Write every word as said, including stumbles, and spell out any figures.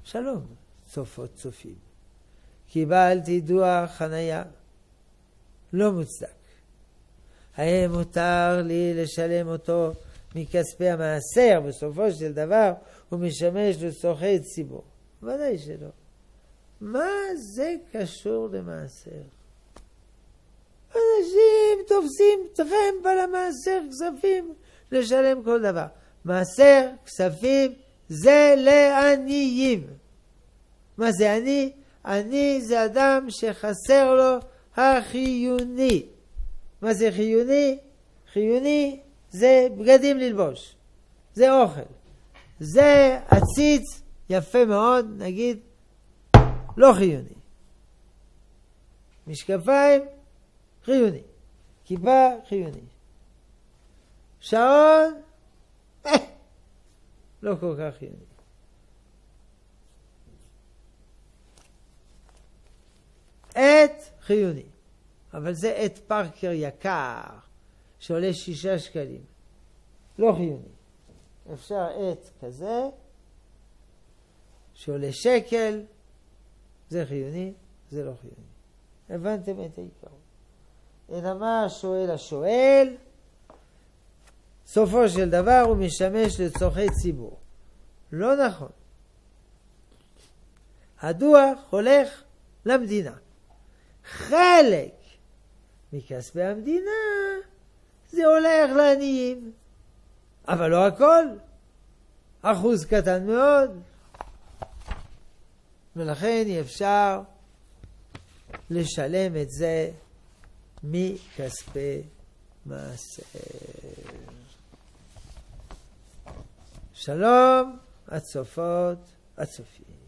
שלום, צופות צופים. קיבלתי דוח חנייה. לא מוצדק. האם מותר לי לשלם אותו מכספי המעשר? בסופו של דבר הוא משמש לצורכי ציבור. ודאי שלא. מה זה קשור למעשר? אנשים תופסים טרמפ על המעשר כספים לשלם כל דבר. מעשר כספים זה לעניים. מה זה עני? עני זה אדם שחסר לו החיוני. מה זה חיוני? חיוני זה בגדים ללבוש. זה אוכל. זה עציץ יפה מאוד, נגיד, לא חיוני. משקפיים, חיוני. כיפה, חיוני. שעון, אה, לא כל כך חיוני. עט, חיוני. אבל זה עט פארקר יקר, שעולה שישה שקלים. לא חיוני. אפשר עט כזה, שעולה שקל, זה חיוני, זה לא חיוני. הבנתם את העיקרון. אלא מה שואל השואל? סופו של דבר הוא משמש לצורכי ציבור. לא נכון. הדוח הולך למדינה. חלק מכספי המדינה זה הולך לעניים. אבל לא הכל. אחוז קטן מאוד. ולכן אי אפשר לשלם את זה מכספי מעשר. שלום, הצופות, הצופים.